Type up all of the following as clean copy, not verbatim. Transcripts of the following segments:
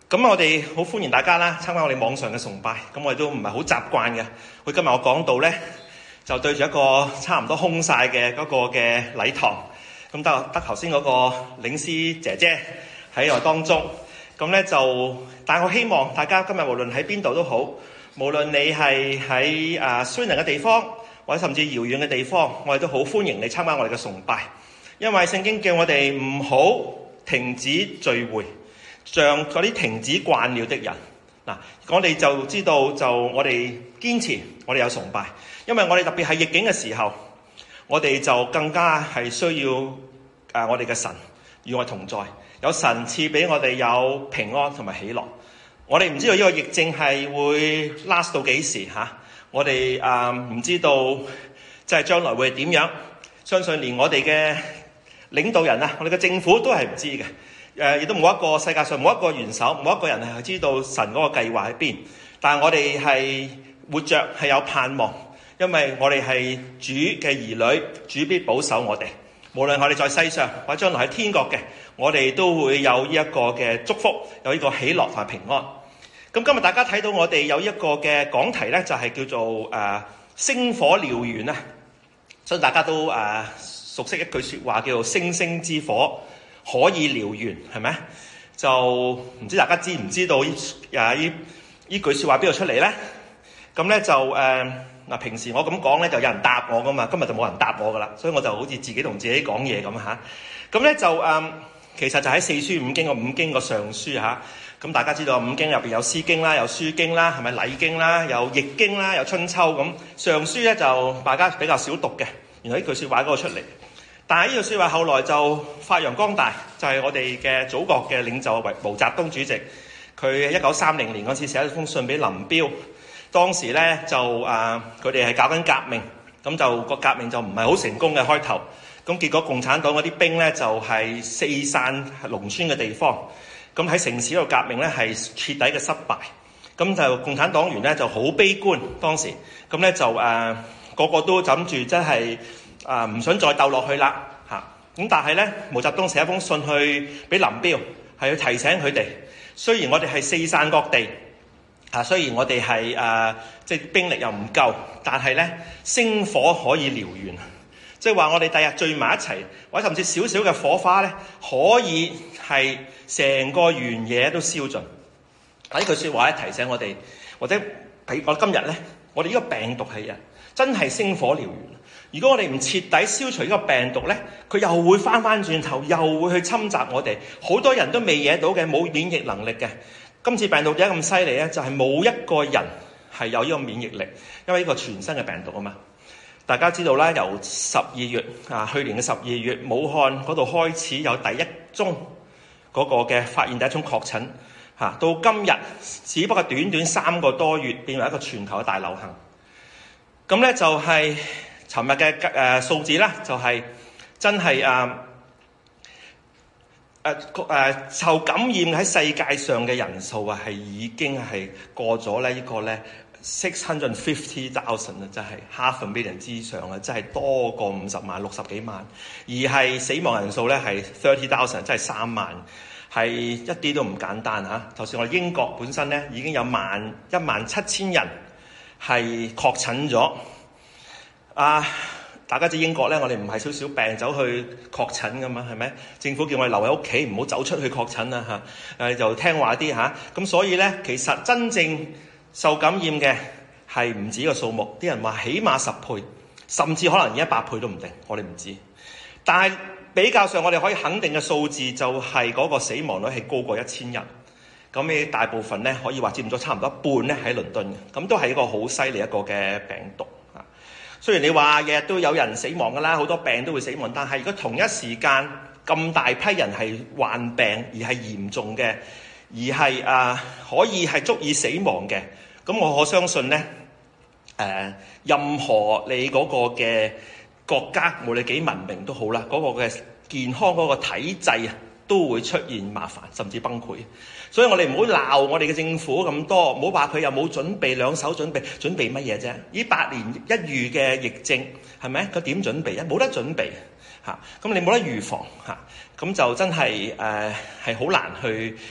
咁我哋好歡迎大家啦，參加我哋網上嘅崇拜。咁我哋都唔係好習慣嘅。今日我講到呢，就對住一個差唔多空晒嘅嗰個嘅禮堂。咁得頭先嗰個領詩姐姐喺我當中。咁呢但我希望大家今日無論喺邊度都好，無論你係喺雖然嘅地方，或者甚至遙遠嘅地方，我哋都好歡迎你參加我哋嘅崇拜。因為聖經叫我哋唔好停止聚會，像嗰啲停止慣了的人。我哋就知道我哋堅持，我哋有崇拜。因為我哋特別係逆境嘅時候，我哋就更加係需要我哋嘅神與我同在，有神賜俾我哋有平安同埋喜樂。我哋唔知道呢個疫症係會 last 到幾時嚇，我哋唔知道即係將來會點樣。相信連我哋嘅領導人我哋嘅政府都係唔知嘅。亦都冇一個世界上冇一個元首，冇一個人係知道神嗰個計劃喺邊。但係我哋係活着係有盼望，因為我哋係主嘅兒女，主必保守我哋。無論我哋在世上或者將來喺天國嘅，我哋都會有呢一個嘅祝福，有呢個喜樂同埋平安。咁今日大家睇到我哋有一個嘅講題呢，就係叫做星火燎原啊。所以大家都熟悉一句說話叫做星星之火可以燎原，係咪？就唔知大家知唔知道呢句說話邊度出嚟呢？咁呢就平時我咁講呢，就有人答我噶嘛，今日就冇人答我噶啦，所以我就好似自己同自己講嘢咁嚇。咁呢就其實就喺四書五經個五經個上書嚇。咁大家知道五經入邊有詩經啦，有書經啦，係咪禮經啦，有易經啦，有春秋咁。上書呢就大家比較少讀嘅，原來呢句說話嗰個出嚟。但係呢句説話後來就發揚光大，就係我哋嘅祖國嘅領袖毛澤東主席，佢1930年嗰次寫咗封信俾林彪，當時呢就佢哋係搞緊革命，咁就個革命就唔係好成功嘅開頭，咁結果共產黨嗰啲兵呢就係四散農村嘅地方，咁喺城市嗰度革命呢係徹底嘅失敗，咁就共產黨員呢就好悲觀當時，咁呢就個個都諗住真係唔想再鬥落去啦嚇，咁但係呢，毛澤東寫一封信去俾林彪，係去提醒佢哋，雖然我哋係四散各地，雖然我哋係即係兵力又唔夠，但係呢，星火可以燎原，即係話我哋第日聚埋一齊，或者甚至少少嘅火花呢，可以係成個原野都燒盡。呢句説話咧提醒我哋，或者俾我今日呢，我哋呢個病毒係真係星火燎原。如果我哋唔徹底消除呢個病毒呢，佢又會翻轉頭，又會去侵襲我哋。好多人都未惹到嘅，冇免疫能力嘅。今次病毒點解咁犀利呢？就係冇一個人係有呢個免疫力，因為呢個全新嘅病毒啊嘛。大家知道啦，由12月去年嘅12月，武漢嗰度開始有第一宗嗰個嘅發現第一宗確診，到今日只不過短短3個多月變為一個全球嘅大流行。咁呢就係尋日嘅數字啦，就係真係受感染喺世界上嘅人數係已經係過咗呢個呢650,000啊，真係500,000之上啊，真係多過50萬、60幾萬，而係死亡人數呢係30,000，真係3萬，係一啲都唔簡單嚇。頭先我哋英國本身呢已經有17000人係確診咗。大家知英國呢，我哋唔係少少病走去確診噶嘛，係咪？政府叫我哋留喺屋企，唔好走出去確診啊嚇，就聽話啲嚇。咁所以呢，其實真正受感染嘅係唔止個數目，啲人話起碼10倍，甚至可能100倍都唔定，我哋唔知。但係比較上，我哋可以肯定嘅數字就係嗰個死亡率係高過1000人。咁你大部分呢，可以話佔咗差唔多一半呢喺倫敦嘅，咁都係一個好犀利一個嘅病毒。雖然你話日日都有人死亡㗎啦，好多病都會死亡，但係如果同一時間咁大批人係患病而係嚴重嘅，而係可以係足以死亡嘅，咁我相信呢，任何你嗰個嘅國家，無論幾文明都好啦，嗰個嘅健康嗰個體制都會出現麻煩，甚至崩潰。所以我哋唔好鬧我哋嘅政府咁多，唔好話佢又冇準備，兩手準備乜嘢啫？呢百年一遇嘅疫症係咪？佢點準備啊？冇得準備嚇，咁你冇得預防嚇，咁就真係係好難去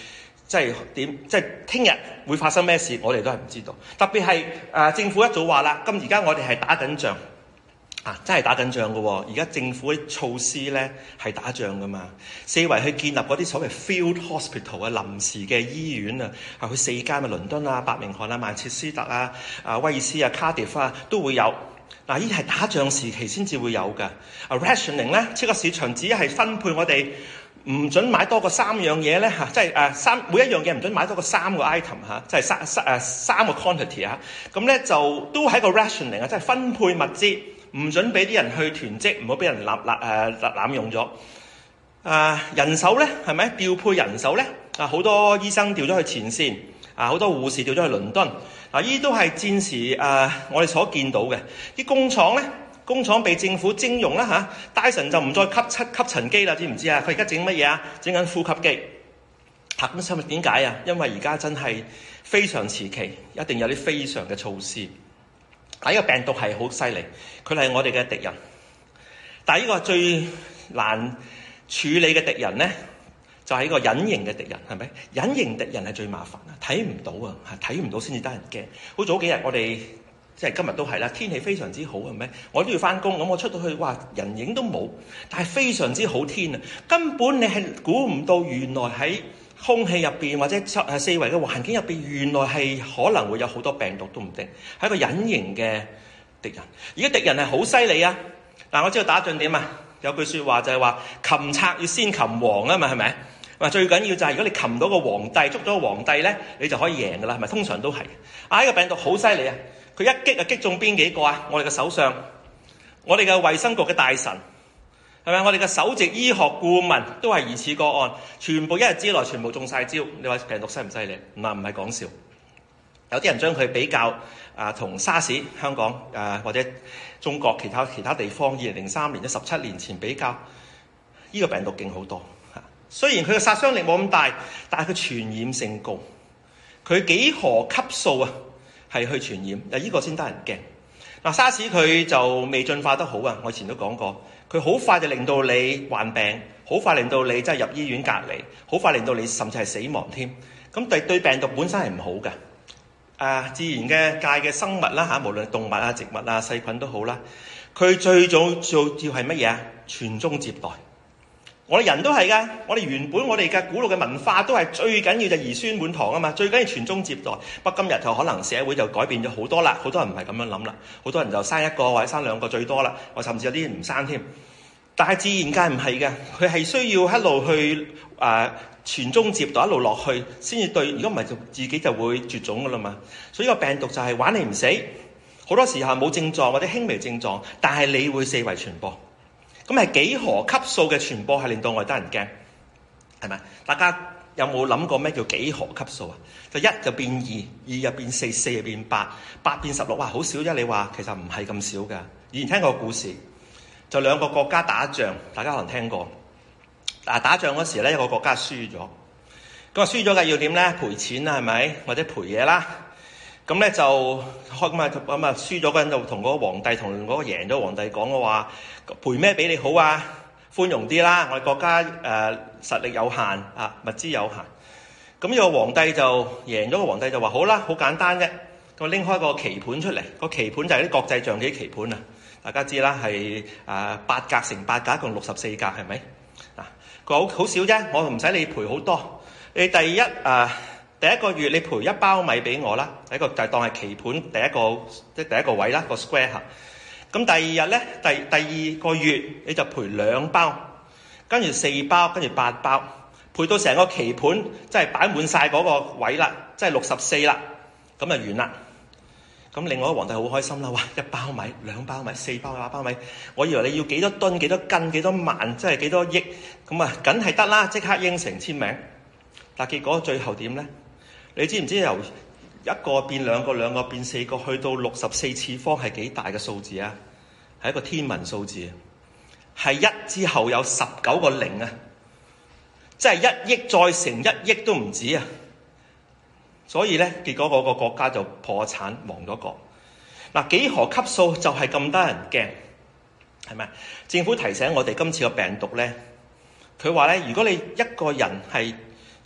即係聽日會發生咩事，我哋都係唔知道。特別係政府一早話啦，而家我哋係打緊仗真係打緊仗㗎喎。而家政府啲措施咧係打仗㗎嘛，四圍去建立嗰啲所謂 field hospital 啊，臨時嘅醫院啊，去4間倫敦啊、伯明翰啊、曼徹斯特啊、威爾斯啊、卡迪夫啊都會有。呢啲係打仗時期先至會有㗎。rationing 咧，超級市場只係分配我哋唔準買多過3樣嘢咧，即係每一樣嘢唔準買多過3個 item 即係三個 quantity 咁咧就都係一個 rationing 即係分配物資，唔準俾啲人去囤積，唔好俾人濫用咗。人手咧係咪調配人手咧？好多醫生調咗去前線，好多護士調咗去倫敦。呢啲都係戰時我哋所見到嘅。啲工廠被政府徵用啦，Dyson 就唔再吸塵機啦，知唔知啊？佢而家整乜嘢啊？整緊呼吸機。咁所以點解啊？因為而家真係非常時期，一定有啲非常嘅措施。呢個病毒係好犀利，佢係我哋嘅敵人。但係呢個最難處理嘅敵人咧，就係一個隱形嘅敵人，係咪？隱形敵人係最麻煩啊，睇唔到啊，睇唔到先至得人驚。好早幾日我哋即係今日都係啦，天氣非常之好，係咪？我都要翻工，咁我出到去，哇，人影都冇，但係非常之好天啊！根本你係估唔到，原來喺空氣入邊或者四圍嘅環境入邊，原來係可能會有好多病毒都唔定，係一個隱形嘅敵人。而家敵人係好犀利啊！嗱，我知道打仗點啊？有句説話就係話，擒賊要先擒王啊嘛，係咪？最緊要就係如果你擒到個皇帝，捉咗個皇帝咧，你就可以贏噶啦，係咪？通常都係。呢個病毒好犀利啊！佢一擊擊中邊幾個啊？我哋嘅首相，我哋嘅衛生局嘅大臣，係咪？我哋嘅首席醫學顧問都係疑似個案，全部一日之內全部中晒招。你話病毒犀唔犀利？唔係講笑。有啲人將佢比較同沙士香港或者中國其他地方2003年即17年前比較，呢個病毒勁好多。雖然佢嘅殺傷力冇咁大，但係佢傳染性高。佢幾何級數係去傳染，呢個先得人驚。沙士佢就未進化得好啊！我以前都講過，佢好快就令到你患病，好快令到你真係入醫院隔離，好快令到你甚至係死亡添。咁對病毒本身係唔好嘅。自然嘅界嘅生物啦無論動物啊、植物啊、細菌都好啦，佢最早做要係乜嘢啊？傳宗接代。我哋人都係噶，我哋原本我哋嘅古老嘅文化都係最緊要就兒孫滿堂啊嘛，最緊要傳宗接代。不過今日就可能社會就改變咗好多啦，好多人唔係咁樣諗啦，好多人就生一個或者生2個最多啦，或甚至有啲唔生添。但係自然界唔係嘅，佢係需要一路去傳宗接代，一路落去先至對。如果唔係就自己就會絕種噶啦嘛。所以個病毒就係玩你唔死，好多時候冇症狀或者輕微症狀，但係你會四圍傳播。咁係幾何級數嘅傳播係令到我哋得人驚，係咪？大家有冇諗過咩叫幾何級數啊？就1就變2，2又變4，4又變8，8變16，哇，好少啫！你話其實唔係咁少㗎。以前聽過故事，就2個國家打仗，大家可能聽過。打仗嗰時咧，一個國家輸咗，咁輸咗嘅要點咧？賠錢啦，係咪？或者賠嘢啦？咁咧就咁啊輸咗嗰人就同嗰個皇帝同嗰個贏咗皇帝講嘅話，賠咩俾你好啊？寬容啲啦，我哋國家實力有限物資有限。咁呢個皇帝就贏咗，個皇帝就話好啦，好簡單啫。咁拎開個棋盤出嚟，個棋盤就係啲國際象棋棋盤啊。大家知啦，係8格乘8格，一共64格，係咪？佢好少啫，我唔使你賠好多。你第一個月你賠1包米俾我啦，第一個就當係棋盤第一個位啦，個 square 盒。咁第2日咧，第2個月你就賠2包，跟住4包，跟住8包，賠到成個棋盤即係擺滿晒嗰個位啦，即係64啦，咁就完啦。咁另外一個皇帝好開心啦，哇！1包米、2包米、4包、8包米，我以為你要幾多噸、幾多斤、幾多萬，即係幾多億，咁啊，梗係得啦，即刻應承簽名。但結果最後點咧？你知唔知由1個變2個、2個變4個，去到64次方係幾大嘅數字啊？係一個天文數字，係1之後有19個0啊！即係1億再乘1億都唔止啊！所以咧，結果嗰個國家就破產亡咗個。幾何級數就係咁得人驚，係咪？政府提醒我哋今次個病毒咧，佢話咧，如果你一個人係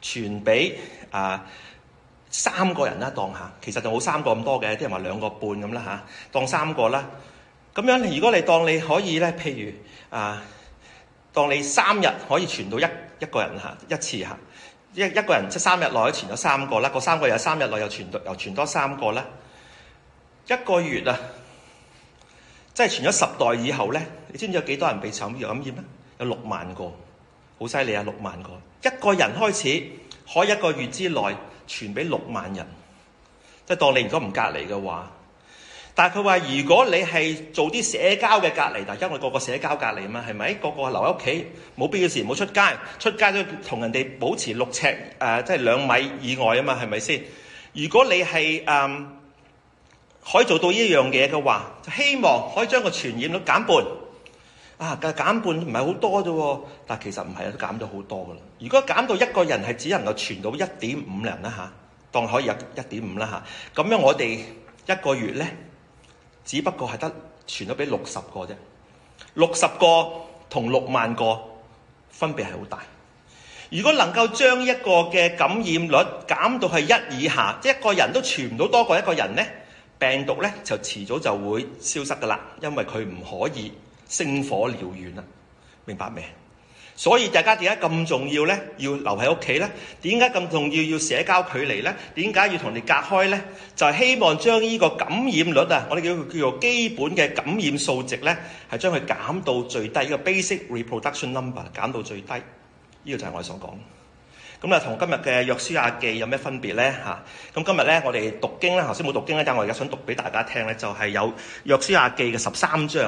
傳俾3個人啦，當下其實就冇3個咁多嘅，啲人話2個半咁啦嚇，當3個啦。咁樣如果你當你可以咧，譬如當你3日可以傳到一個人一次嚇，一個人即係3日內傳咗3個啦，個3個又3日內又傳多3個啦。1個月啊，即係傳咗10代以後咧，你知唔知有幾多人被受感染咧？有6萬個，好犀利啊！6萬個，一個人開始可以1個月之內傳俾6萬人，即係當你如果唔隔離嘅話。但係佢話如果你係做啲社交嘅隔離，因為個個社交隔離嘛，係咪？個個留喺屋企，冇必要時唔好出街，出街都同人哋保持6尺即係2米以外啊嘛，係咪先？如果你係可以做到呢樣嘢嘅話，就希望可以將個傳染率減半。減半唔係好多啫，但係其實唔係都減咗好多噶啦。如果減到1個人係只能夠傳到 1.5 人啦嚇，當可以有 1.5 啦嚇，咁樣我哋1個月咧，只不過係得傳咗俾60個啫。60個同6萬個分別係好大。如果能夠將一個嘅感染率減到係1以下，即係1個人都傳唔到多過1個人咧，病毒咧就遲早就會消失噶啦，因為佢唔可以星火燎原啦，明白未？所以大家點解咁重要咧？要留喺屋企咧？點解咁重要要社交距離咧？點解要同你隔開咧？就係希望將呢個感染率啊，我哋叫做基本嘅感染數值咧，係將佢減到最低，呢個 basic reproduction number 減到最低。呢個就係我哋所講。咁同今日嘅約書亞記有咩分別咧？咁今日咧我哋讀經咧，頭先冇讀經咧，但係我而家想讀俾大家聽咧，就係有約書亞記嘅13章。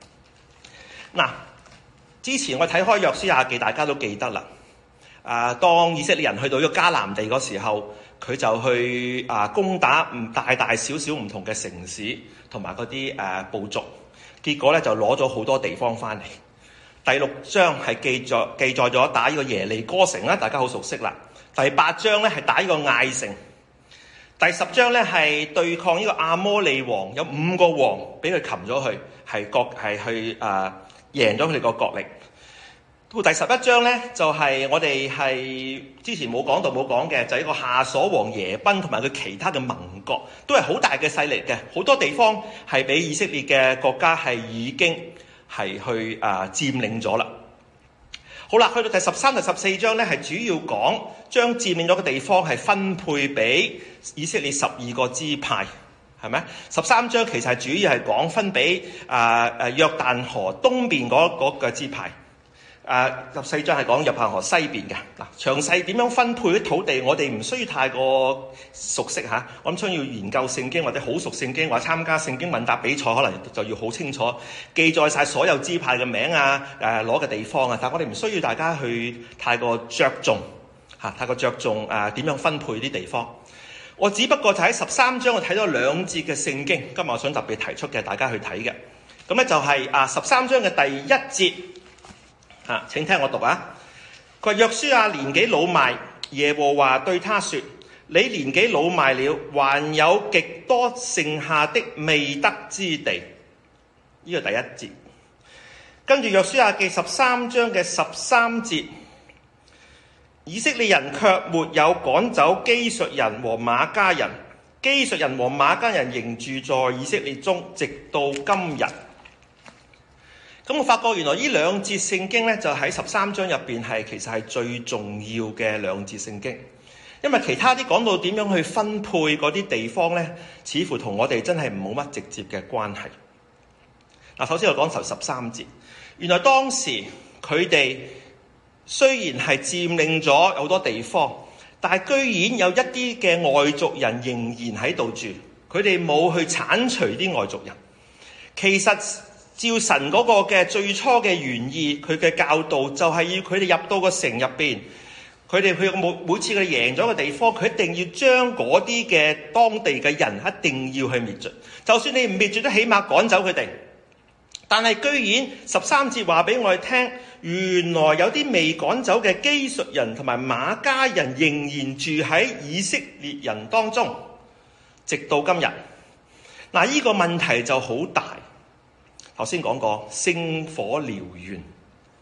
之前我睇開約書亞記，大家都記得啦。當以色列人去到咗迦南地嗰時候，佢就去攻打大大小小唔同嘅城市同埋嗰啲部族，結果咧就攞咗好多地方翻嚟。第6章係記載咗打呢個耶利哥城啦，大家好熟悉啦。第8章咧係打呢個艾城。第10章咧係對抗呢個亞摩利王，有5個王俾佢擒咗去，係去贏咗佢哋個國力。到第11章咧，就係我哋係之前冇講嘅，就係一個夏瑣王耶賓同埋佢其他嘅盟國，都係好大嘅勢力嘅，好多地方係俾以色列嘅國家係已經係去佔領咗啦。好啦，去到第13、第14章咧，係主要講將佔領咗嘅地方係分配俾以色列12個支派，係咪？13章其實係主要係講分俾約旦河東邊嗰個支派。14章係講約旦河西邊嘅。詳細點樣分配啲土地，我哋唔需要太過熟悉嚇。我諗需要研究聖經或者好熟聖經，或者參加聖經問答比賽，可能就要好清楚記載晒所有支派嘅名攞嘅地方啊。但我哋唔需要大家去太過着重點樣分配啲地方。我只不過就喺13章我睇咗2節嘅聖經，今日我想特別提出嘅，大家去睇嘅。咁咧就係13章嘅第1節。請聽我讀啊！佢話約書亞年紀老邁，耶和華對他說：你年紀老邁了，還有極多剩下的未得之地。呢個第1節。跟住約書亞記13章嘅13節，以色列人卻沒有趕走基述人和瑪迦人，基述人和瑪迦人仍住在以色列中，直到今日。咁我發覺原來呢2節聖經咧，就喺13章入邊其實係最重要嘅2節聖經，因為其他啲講到點樣去分配嗰啲地方咧，似乎同我哋真係冇乜直接嘅關係。首先我講頭13節，原來當時佢哋雖然係佔領咗好多地方，但係居然有一啲嘅外族人仍然喺度住，佢哋冇去剷除啲外族人。其實照神嗰個嘅最初嘅原意，佢嘅教導就係要佢哋入到個城入邊，佢哋去每次佢哋贏咗個地方，佢一定要將嗰啲嘅當地嘅人一定要去滅絕，就算你唔滅絕，都起碼趕走佢哋。但係居然13節話俾我哋聽，原來有啲未趕走嘅基述人同埋瑪迦人仍然住喺以色列人當中，直到今日。呢個問題就好大。頭先講過星火燎原，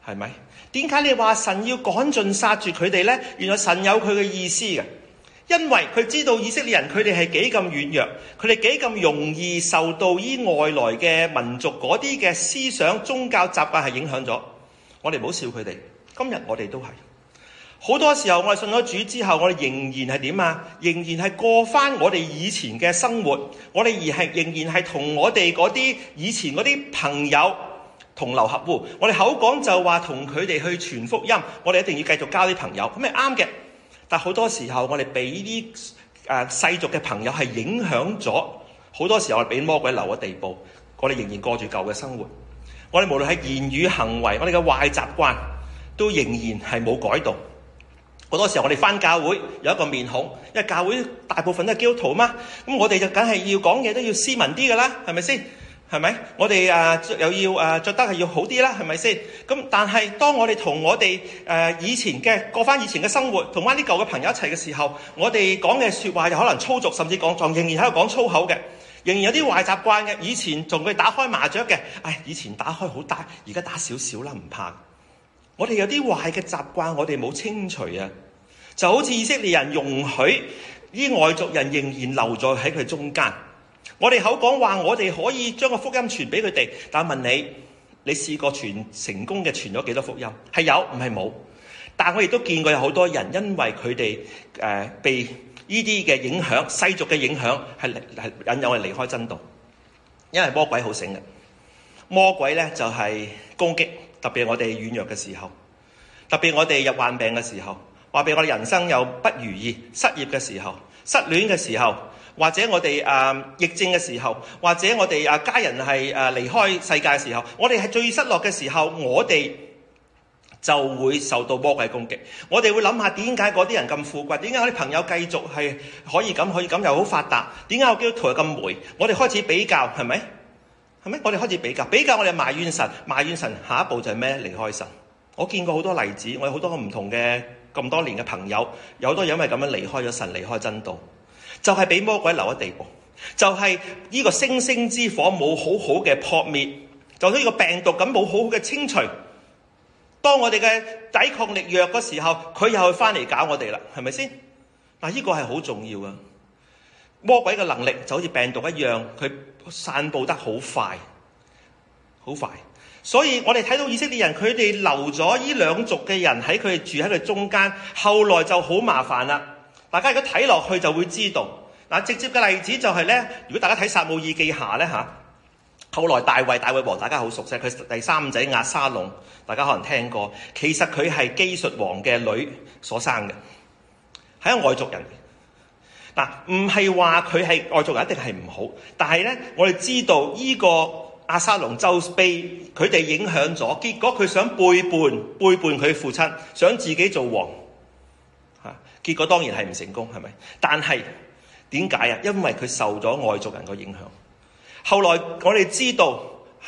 係咪？點解你話神要趕盡殺絕佢哋呢？原來神有佢嘅意思嘅，因為佢知道以色列人佢哋係幾咁軟弱，佢哋幾咁容易受到依外來嘅民族嗰啲嘅思想、宗教習慣係影響咗。我哋唔好笑佢哋，今日我哋都係好多時候，我哋信咗主之後，我哋仍然係點啊？仍然係過翻我哋以前嘅生活，我哋仍然係同我哋嗰啲以前嗰啲朋友同流合污。我哋口講就話同佢哋去傳福音，我哋一定要繼續交啲朋友，咁係啱嘅。但好多時候，我哋俾啲世俗嘅朋友係影響咗，好多時候我哋俾魔鬼留嘅地步，我哋仍然過住舊嘅生活。我哋無論係言語行為，我哋嘅壞習慣都仍然係冇改動。好多時候我哋返教會有一個面孔，因為教會大部分都係基督徒嘛，咁我哋就梗係要講嘢都要斯文啲㗎啦，係咪先？係咪？我哋又要著得係要好啲啦，係咪先？咁但係當我哋同我哋以前嘅過翻以前嘅生活，同翻啲舊嘅朋友一齊嘅時候，我哋講嘅説話又可能粗俗，甚至講仲仍然喺度講粗口嘅，仍然有啲壞習慣嘅。以前仲會打開麻雀嘅，以前打開好大，而家打少少啦，唔怕。我哋有啲壞嘅習慣，我哋冇清除啊，就好似以色列人容許啲外族人仍然留在喺佢中間。我哋口講話，我哋可以將個福音傳俾佢哋，但係問你試過成功嘅傳咗幾多福音？係有，唔係冇。但我亦都見過有好多人因為佢哋被呢啲嘅影響、世俗嘅影響，係引誘我哋離開真道。因為魔鬼好醒嘅，魔鬼咧就係攻擊，特別係我哋軟弱嘅時候，特別我哋有患病嘅時候，話俾我哋人生有不如意、失業嘅時候、失戀嘅時候。或者我哋疫症嘅時候，或者我哋家人係離開世界嘅時候，我哋係最失落嘅時候，我哋就會受到魔鬼攻擊。我哋會諗下點解嗰啲人咁富貴？點解我啲朋友繼續係可以咁又好發達？點解我基督徒係咁霉？我哋開始比較，係咪？係咪？我哋開始比較，我哋埋怨神，下一步就係咩？離開神。我見過好多例子，我有好多唔同嘅咁多年嘅朋友，有好多因為咁樣離開咗神，離開真道。就係俾魔鬼留喺地步，就係呢個星星之火冇好好嘅撲滅，就好似呢個病毒咁冇好好嘅清除。當我哋嘅抵抗力弱嘅時候，佢又去翻嚟搞我哋啦，係咪先？嗱，呢個係好重要啊！魔鬼嘅能力就好似病毒一樣，佢散佈得好快，好快。所以我哋睇到以色列人，佢哋留咗呢兩族嘅人喺佢哋住喺佢中間，後來就好麻煩啦。大家如果睇落去就會知道，直接嘅例子就係咧，如果大家睇撒母耳記下咧後來大衛王大家好熟悉，佢第三仔押沙龍，大家可能聽過，其實佢係基述王嘅女所生嘅，係一個外族人。唔係話佢係外族人一定係唔好，但係咧我哋知道呢個押沙龍就被佢哋影響咗，結果佢想背叛佢父親，想自己做王。結果當然係唔成功，係咪？但係點解啊？因為佢受咗外族人嘅影響。後來我哋知道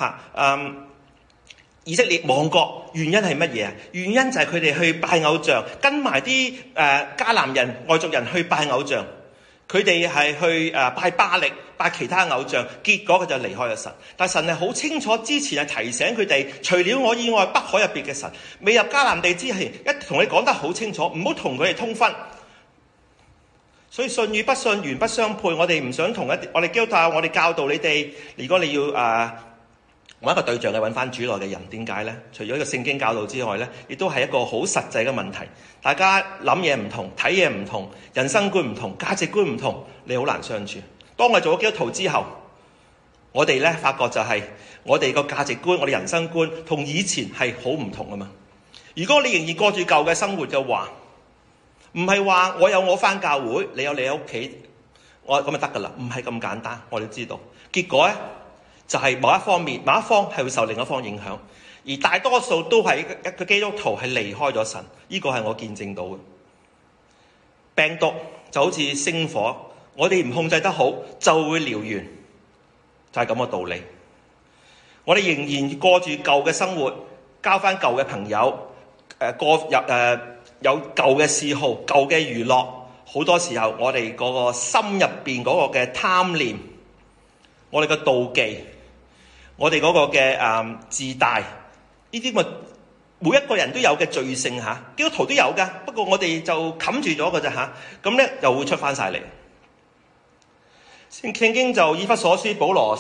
以色列亡國原因係乜嘢啊？原因就係佢哋去拜偶像，跟埋啲迦南人外族人去拜偶像，佢哋係去拜巴力、拜其他偶像，結果佢就離開咗神。但神係好清楚之前係提醒佢哋，除了我以外不可入別嘅神。未入迦南地之前，一同你講得好清楚，唔好同佢哋通婚。所以信與不信原不相配，我哋唔想同我哋基督徒，我哋教導你哋，如果你要揾一個對象去揾翻主內嘅人，點解呢？除咗一個聖經教導之外呢，亦都係一個好實際嘅問題。大家諗嘢唔同，睇嘢唔同，人生觀唔同，價值觀唔同，你好難相處。當我做咗基督徒之後，我哋呢發覺就係我哋個價值觀，我哋人生觀同以前係好唔同啊嘛。如果你仍然過住舊嘅生活嘅話，唔係話我有我返教會，你有你喺屋企，我咁就得噶啦，唔係咁簡單。我哋知道結果呢，就係某一方係會受另一方影響，而大多數都係一個基督徒係離開咗神。呢個係我見證到嘅。病毒就好似星火，我哋唔控制得好就會燎原，就係咁嘅道理。我哋仍然過住舊嘅生活，交返舊嘅朋友，有舊嘅嗜好、舊嘅娛樂，好多時候我哋嗰個心入邊嗰個嘅貪念，我哋嘅妒忌，我哋嗰個嘅自大，呢啲咪每一個人都有嘅罪性嚇，基督徒都有噶，不過我哋就冚住咗㗎咋嚇，咁咧又會出翻晒嚟。聖經就以弗所書保羅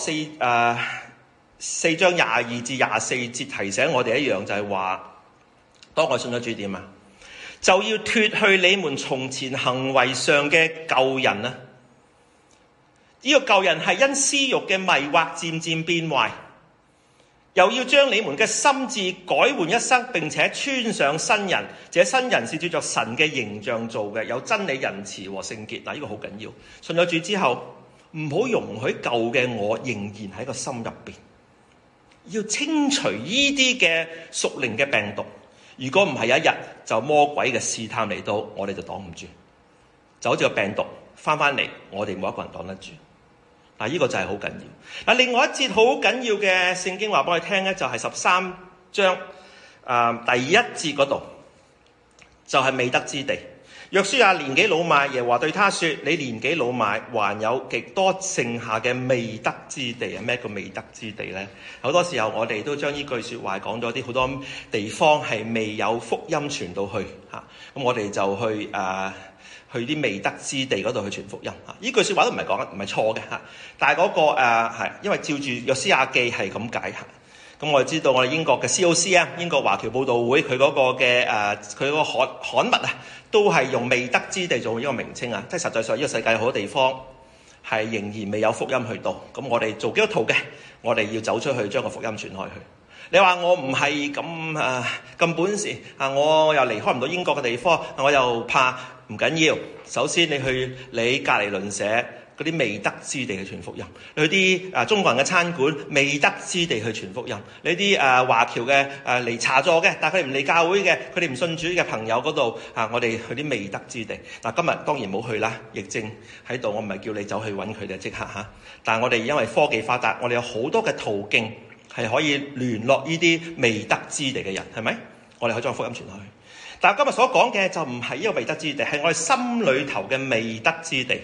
4章22至24節提醒我哋一樣，就係話，當我信咗主點啊，就要脫去你們從前行為上嘅舊人啊！呢個舊人係因私欲嘅迷惑漸漸變壞，又要將你們嘅心志改換一新，並且穿上新人。這新人是照着神嘅形象做嘅，有真理、仁慈和聖潔。嗱，呢個好緊要。信咗主之後，唔好容許舊嘅我仍然喺個心入邊，要清除呢啲嘅屬靈嘅病毒。如果唔係，有一日就魔鬼嘅試探嚟到，我哋就擋唔住，就好似個病毒翻嚟，我哋冇一個人擋得住。嗱，呢個就係好緊要。嗱，另外一節好緊要嘅聖經話俾我哋聽咧，就係13章第一節嗰度，就係未得之地。約書亞年紀老邁，耶和華對他說：你年紀老邁，還有極多剩下嘅未得之地啊！咩叫未得之地呢？好多時候我哋都將呢句說話講咗啲好多地方係未有福音傳到去嚇，咁我哋就去啲未得之地嗰度去傳福音嚇。呢句說話都唔係錯嘅嚇，但係嗰個係因為照住約書亞記係咁解嚇。咁我哋知道我哋英國嘅 COC 啊，英國華僑佈道會佢嗰個嘅佢嗰個刊物啊，都係用未得之地做呢個名稱啊，即係實際上呢個世界有好多地方係仍然未有福音去到。咁我哋做基督徒嘅，我哋要走出去將個福音傳開去。你話我唔係咁本事啊，我又離開唔到英國嘅地方，我又怕，唔緊要。首先你去你隔離鄰舍嗰啲未得之地去傳福音，你去啲中國人嘅餐館未得之地去傳福音，你啲華僑嘅嚟茶座嘅，但係佢哋唔嚟教會嘅，佢哋唔信主嘅朋友嗰度我哋去啲未得之地。嗱，今日當然冇去啦，疫症喺度，我唔係叫你走去揾佢哋即刻嚇。但係我哋因為科技發達，我哋有好多嘅途徑係可以聯絡呢啲未得之地嘅人，係咪？我哋可以將福音傳去。但係今日所講嘅就唔係呢個未得之地，係我哋心裏頭嘅未得之地。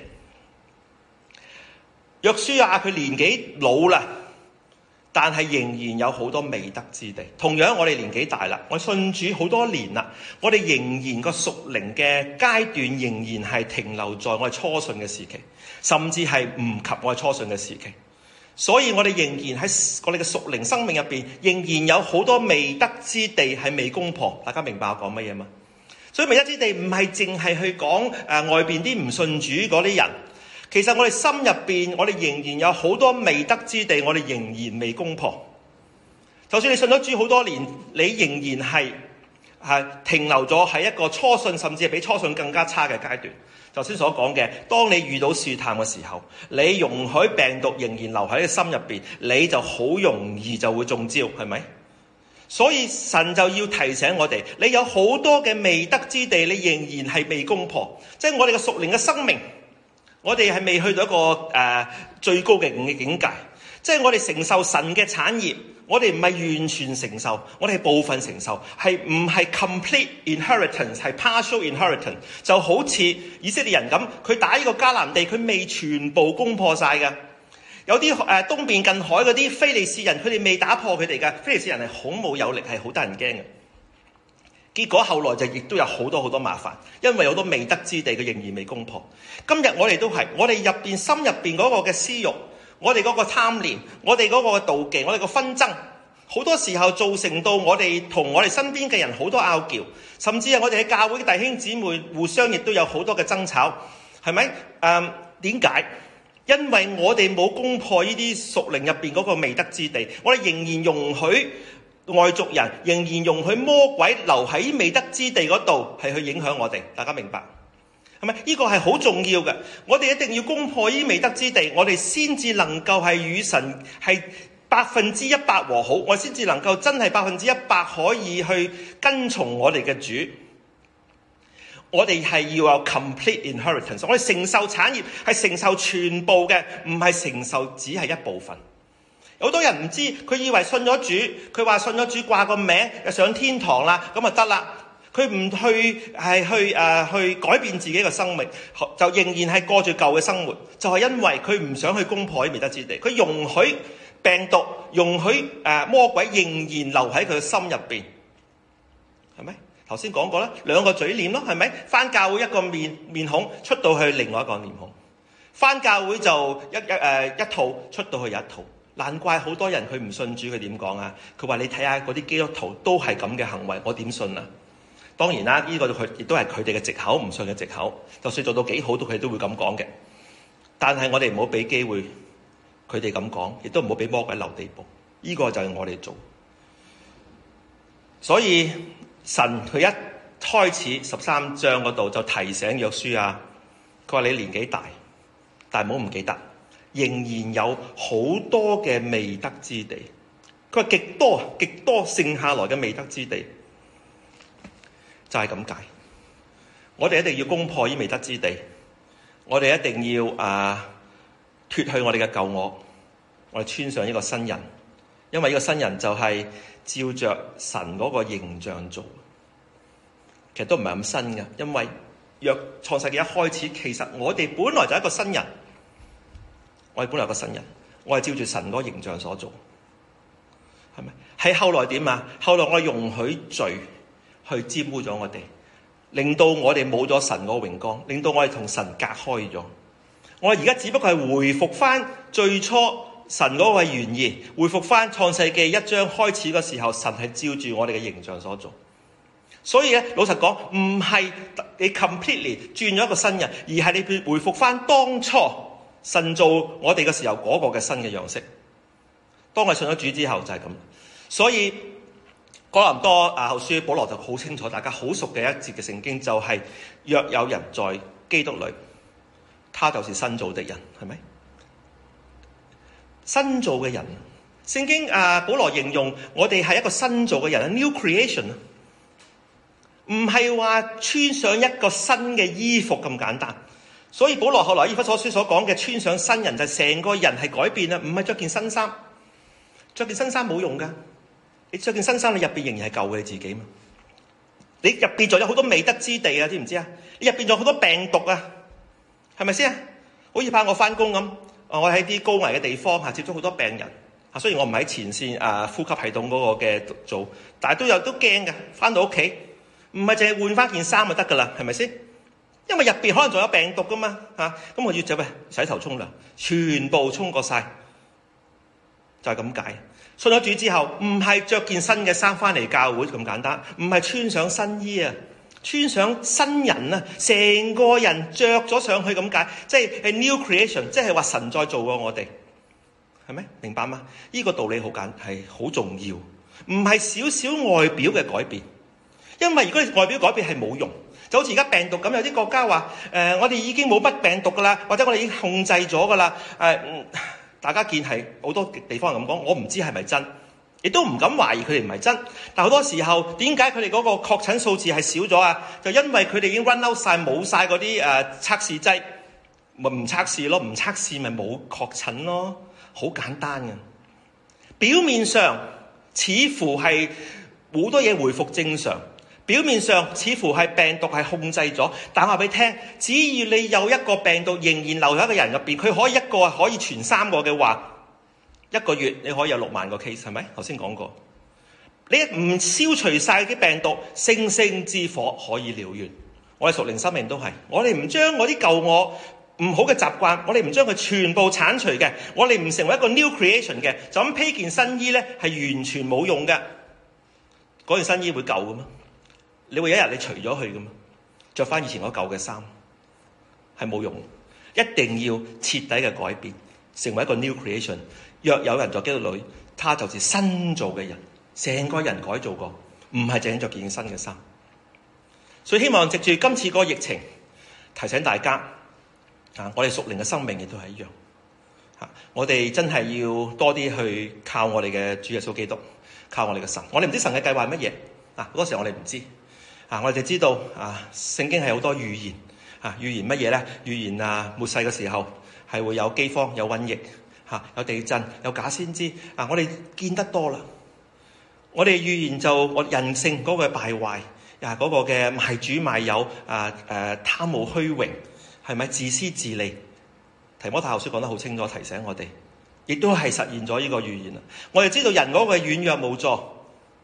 約書亞佢年紀老啦，但係仍然有好多未得之地。同樣我哋年紀大啦，我信主好多年啦，我哋仍然個屬靈嘅階段仍然係停留在我哋初信嘅時期，甚至係唔及我哋初信嘅時期。所以我哋仍然喺我哋嘅屬靈生命入邊，仍然有好多未得之地係未攻破。大家明白我講乜嘢嘛？所以未得之地唔係淨係去講外邊啲唔信主嗰啲人。其實我哋心入邊，我哋仍然有好多未得之地，我哋仍然未攻破。就算你信咗主好多年，你仍然係停留咗喺一個初信，甚至係比初信更加差嘅階段。頭先所講嘅，當你遇到試探嘅時候，你容許病毒仍然留喺你心入邊，你就好容易就會中招，係咪？所以神就要提醒我哋，你有好多嘅未得之地，你仍然係未攻破，即係我哋嘅屬靈嘅生命。我哋係未去到一個最高嘅境界，即係我哋承受神嘅產業，我哋唔係完全承受，我哋係部分承受，係唔係 complete inheritance， 係 partial inheritance。就好似以色列人咁，佢打呢個迦南地，佢未全部攻破晒㗎。有啲東邊近海嗰啲非利士人，佢哋未打破佢哋㗎。非利士人係好冇有力，係好得人驚嘅。結果後來就亦都有好多麻煩，因為有好多未得之地佢仍然未攻破。今日我哋都係，我哋入邊心入邊嗰個嘅私欲，我哋嗰個貪念，我哋嗰個妒忌，我哋個紛爭，好多時候造成到我哋同我哋身邊嘅人好多拗撬，甚至係我哋喺教會嘅弟兄姊妹互相亦都有好多嘅爭吵，係咪？點解？因為我哋冇攻破呢啲屬靈入邊嗰個未得之地，我哋仍然容許外族人，仍然容許魔鬼留喺未得之地嗰度，係去影響我哋。大家明白係咪？呢個係好重要嘅。我哋一定要攻破呢啲未得之地，我哋先至能夠係與神係100%和好，我先至能夠真係100%可以去跟從我哋嘅主。我哋係要有 complete inheritance， 我哋承受產業係承受全部嘅，唔係承受只係一部分。好多人唔知，佢以為信咗主，佢話信咗主掛個名就上天堂啦，咁就得啦。佢唔去去改變自己嘅生命，就仍然係過住舊嘅生活，就係因為佢唔想去攻破未得之地，佢容許病毒，容許魔鬼仍然留喺佢嘅心入邊。 頭先講過啦，兩個嘴臉咯，係咪？返教會一個面孔，出到去另外一個面孔。返教會就一套，出到去有一套。難怪好多人佢唔信主，佢點講啊？佢話你睇下嗰啲基督徒都係咁嘅行為，我點信啊？當然啦，呢個佢亦都係佢哋嘅藉口，唔信嘅藉口。就算做到幾好，佢哋都會咁講嘅。但係我哋唔好俾機會佢哋咁講，亦都唔好俾魔鬼留地步。呢個就係我哋做。所以神佢一開始13章嗰度就提醒約書亞，佢話你年紀大，但係唔好唔記得，仍然有好多嘅未得之地。佢話極多剩下來嘅未得之地。就係咁解，我哋一定要攻破呢未得之地，我哋一定要脫去我哋嘅舊我哋穿上一個新人，因為呢個新人就係照着神嗰個形象做。其實都唔係咁新嘅，因為若創世記一開始，其實我哋本來就係一個新人，我哋本來係個新人，我係照住神嗰個形象所做，係咪？係後來點啊？後來我哋容許罪去沾污咗我哋，令到我哋冇咗神嗰個榮光，令到我哋同神隔開咗。我哋而家只不過係回復翻最初神嗰個原意，回復翻創世記1章開始嘅時候，神係照住我哋嘅形象所做。所以咧，老實講，唔係你 completely 轉咗一個新人，而係你回復翻當初神做我哋嘅時候嗰個嘅新嘅樣式。當我信咗主之後就係咁。所以哥林多後書保羅就好清楚，大家好熟嘅一節嘅聖經就係、是、若有人在基督裏，他就是新造的人，係咪？新造嘅人，聖經保羅形容我哋係一個新造嘅人 ，new creation， 唔係話穿上一個新嘅衣服咁簡單。所以保羅後來以弗所書所講嘅穿上新人，就成個人係改變啦，唔係着件新衫，着件新衫冇用噶。你着件新衫，你入邊仍然係舊嘅你自己嘛？你入邊仲有好多未得之地啊，知唔知啊？你入邊仲有好多病毒啊，係咪先？好似怕我翻工咁，我喺啲高危嘅地方接觸好多病人。雖然我唔喺前線呼吸系統嗰個嘅做，但係都驚嘅。翻到屋企唔係淨係換翻件衫就得噶啦，係咪先？因為入邊可能仲有病毒噶嘛咁我要走洗頭沖涼，全部沖過晒，就係咁解。信咗主之後，唔係着件新嘅衫翻嚟教會咁簡單，唔係穿上新衣啊，穿上新人啊，成個人着咗上去咁解，即係 new creation， 即係話神再做過我哋，係咪？明白嗎？呢個道理係好重要，唔係少少外表嘅改變，因為如果你外表改變係冇用，就好似而家病毒咁，有啲國家話我哋已經冇乜病毒噶啦，或者我哋已經控制咗噶啦大家見係好多地方係咁講，我唔知係咪真，亦都唔敢懷疑佢哋唔係真。但好多時候點解佢哋嗰個確診數字係少咗啊？就因為佢哋已經 run out 晒，冇晒嗰啲測試劑，咪唔測試咯，唔測試咪冇確診咯，好簡單嘅。表面上似乎係好多嘢回復正常，表面上似乎係病毒係控制咗，但我話俾你聽，只要你有一個病毒仍然留喺一個人入邊，佢可以一個可以傳3個嘅話，一個月你可以有6萬個 case， 係咪？頭先講過，你唔消除晒啲病毒，星星之火可以燎原。我哋屬靈生命都係，我哋唔將我啲舊我唔好嘅習慣，我哋唔將佢全部剷除嘅，我哋唔成為一個 new creation 嘅，就咁披件新衣咧，係完全冇用嘅。嗰件新衣會舊噶嘛？你會有一日你除咗佢噶嘛？着翻以前嗰舊嘅衫係冇用，一定要徹底嘅改變，成為一個 new creation。若有人在基督裏，他就是新造嘅人，成個人改造過，唔係淨係着件新嘅衫。所以希望藉住今次個疫情，提醒大家我哋屬靈嘅生命亦都係一樣我哋真係要多啲去靠我哋嘅主耶穌基督，靠我哋嘅神。我哋唔知神嘅計劃係乜嘢好多時候我哋唔知我哋知道聖經係好多預言預言乜嘢咧？預言末世嘅時候係會有饑荒、有瘟疫有地震、有假先知我哋見得多啦。我哋預言就人性嗰個敗壞嗰個嘅賣主賣友貪慕虛榮，係咪自私自利？提摩太後書講得好清楚，提醒我哋，亦都係實現咗呢個預言啦。我哋知道人嗰個軟弱無助，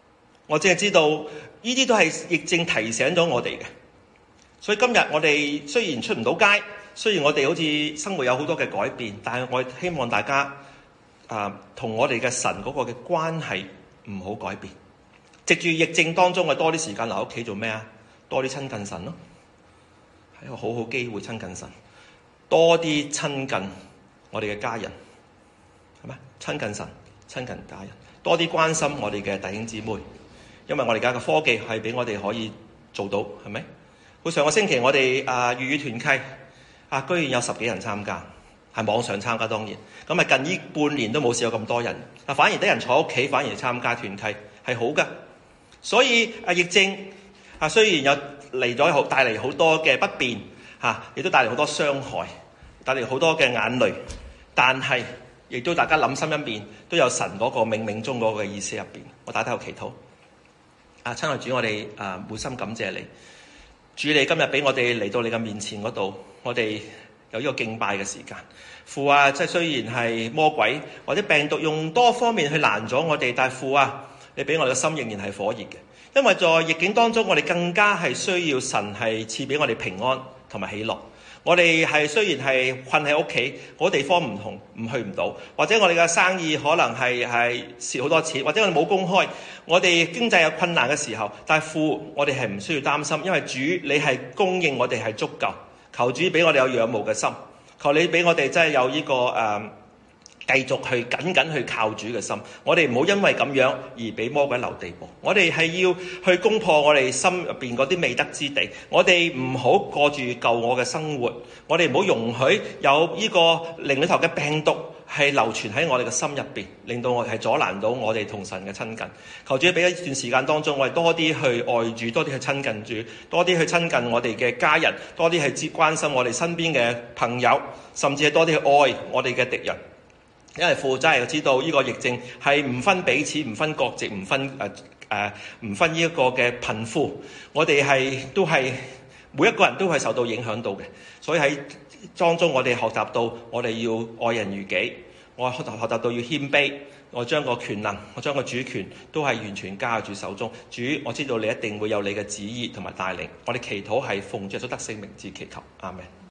我淨係知道呢啲都係疫症提醒咗我哋嘅。所以今日我哋雖然出唔到街，雖然我哋好似生活有好多嘅改變，但係我希望大家同我哋嘅神嗰個嘅關係唔好改變。藉住疫症當中，我多啲時間留喺屋企做咩啊？多啲親近神咯，係一個好好機會親近神，多啲親近我哋嘅家人，係咪？親近神，親近家人，多啲關心我哋嘅弟兄姊妹，因為我哋而家嘅科技係俾我哋可以做到，係咪？好，上個星期我哋粵語團契居然有10幾人參加，係網上參加當然。咁近呢半年都冇試過咁多人，反而得人坐屋企，反而參加團契係好㗎。所以疫症雖然有帶嚟好多嘅不便亦都帶嚟好多傷害，帶嚟好多嘅眼淚，但係亦都大家諗深一面，都有神嗰個冥冥中嗰個意思入邊。我打低個祈禱。親愛主，我哋滿心感謝你。主，你今日俾我哋嚟到你嘅面前嗰度，我哋有呢個敬拜嘅時間。父啊，即係雖然係魔鬼或者病毒用多方面去攔咗我哋，但係父啊，你俾我哋嘅心仍然係火熱嘅。因為在逆境當中，我哋更加係需要神係賜俾我哋平安同埋喜樂。我哋係雖然係困喺屋企，嗰個地方唔去唔到，或者我哋嘅生意可能係蝕好多錢，或者我哋冇工開，我哋經濟有困難嘅時候，但係父，我哋係唔需要擔心，因為主你係供應我哋係足夠。求主俾我哋有仰慕嘅心，求你俾我哋真係有呢個繼續去緊緊去靠主嘅心。我哋唔好因為咁樣而俾魔鬼留地步。我哋係要去攻破我哋心入邊嗰啲未得之地。我哋唔好過住舊我嘅生活。我哋唔好容許有呢個靈裏頭嘅病毒係流傳喺我哋嘅心入邊，令到我哋係阻攔到我哋同神嘅親近。求主俾一段時間當中，我哋多啲去愛主，多啲去親近主，多啲去親近我哋嘅家人，多啲去關心我哋身邊嘅朋友，甚至係多啲去愛我哋嘅敵人。因為父真係知道呢個疫症係唔分彼此、唔分國籍、唔分呢一個嘅貧富，我哋都係每一個人都係受到影響到嘅。所以喺當中我哋學習到我哋要愛人如己，我學習到要謙卑，我將個權能、我將個主權都係完全交喺主手中。主，我知道你一定會有你嘅旨意同埋帶領。我哋祈禱係奉主耶穌得勝名字祈求，阿們。